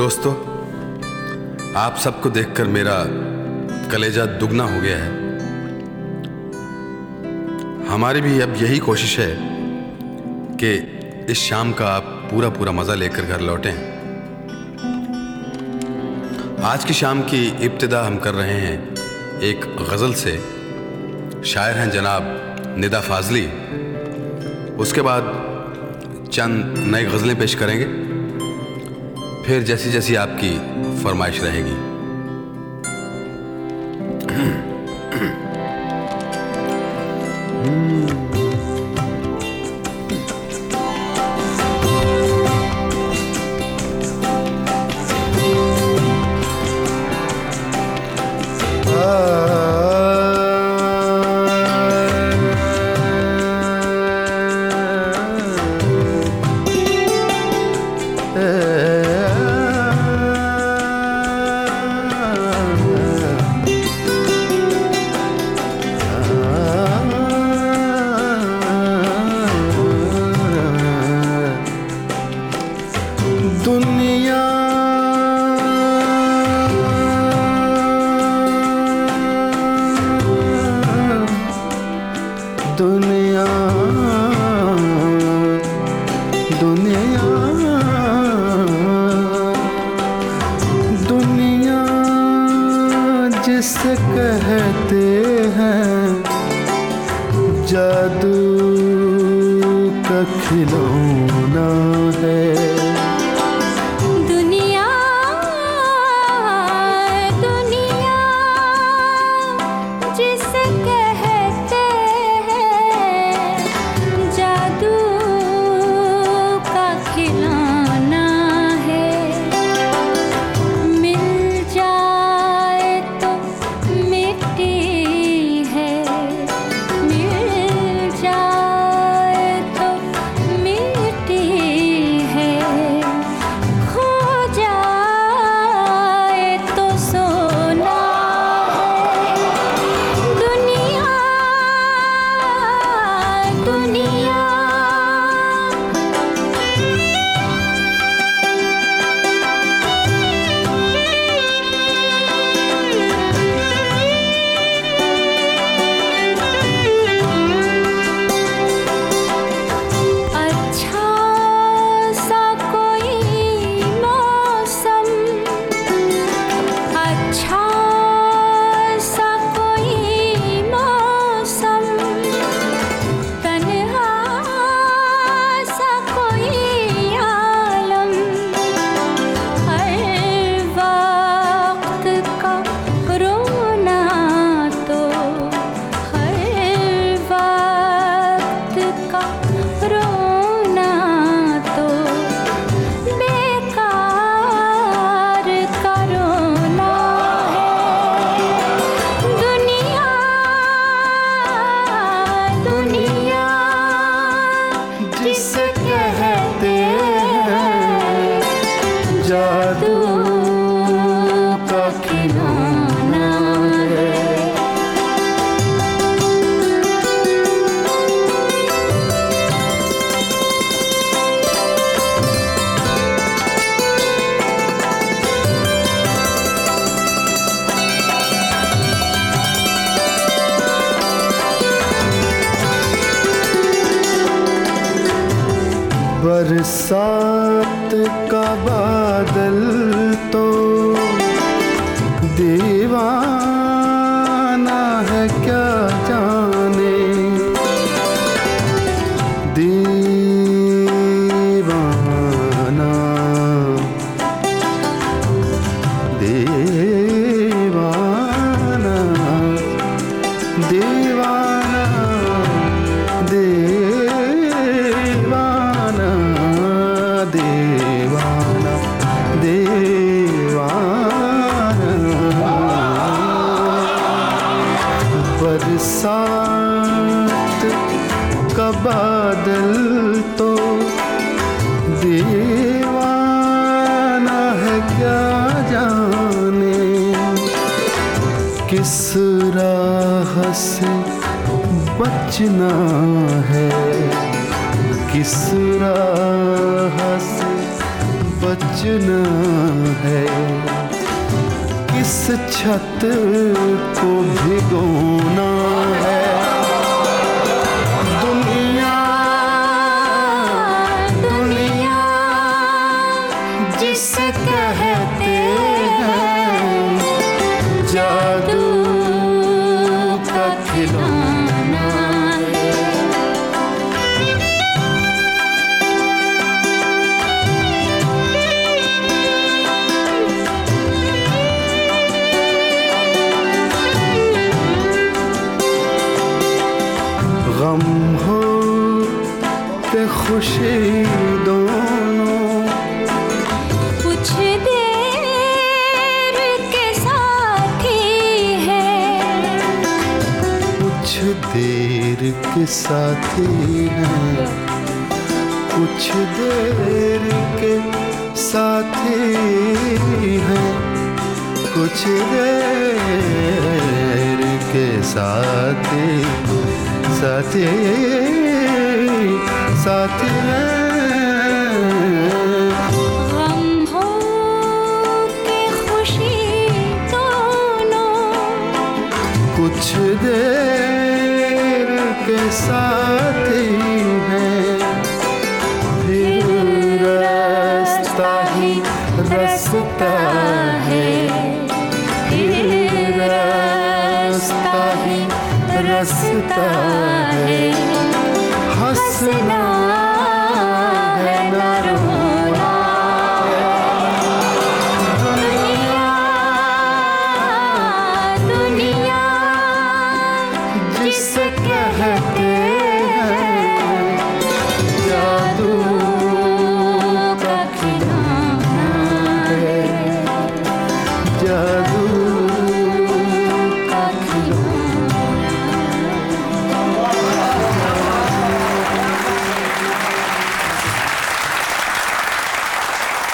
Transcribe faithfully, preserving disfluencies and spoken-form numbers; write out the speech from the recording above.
दोस्तों, आप सबको देखकर मेरा कलेजा दुगना हो गया है। हमारी भी अब यही कोशिश है कि इस शाम का आप पूरा पूरा मज़ा लेकर घर लौटें। आज की शाम की इब्तिदा हम कर रहे हैं एक गज़ल से। शायर हैं जनाब निदा फाजली। उसके बाद चंद नई गज़लें पेश करेंगे, फिर जैसी जैसी आपकी फरमाइश रहेगी। दुनिया दुनिया दुनिया दुनिया जिसे कहते हैं जादू का खिलौना है। जादू का खिलौना है। बरसात का बादल तो दीवाना है क्या जाने, दीवाना दीवाना दीवाना दीवाना दीवाना दीवाना। बरसात का बादल तो दीवाना है क्या जाने, किस राह से बचना है, किस राह से बचना है, किस छत को भिगोना है। दुनिया दुनिया जिसे कहते हैं जादू का खिलौना है। गम हो के खुशी दोनों कुछ देर के साथ ही है, कुछ देर के साथी हैं, कुछ देर के साथी हैं, कुछ देर के साथी साथी साथी हैं। गम हो के खुशी दोनों कुछ देर के साथी हैं, फिर रास्ता ही रास्ता है, फिर रास्ता ही रास्ता है। हंसना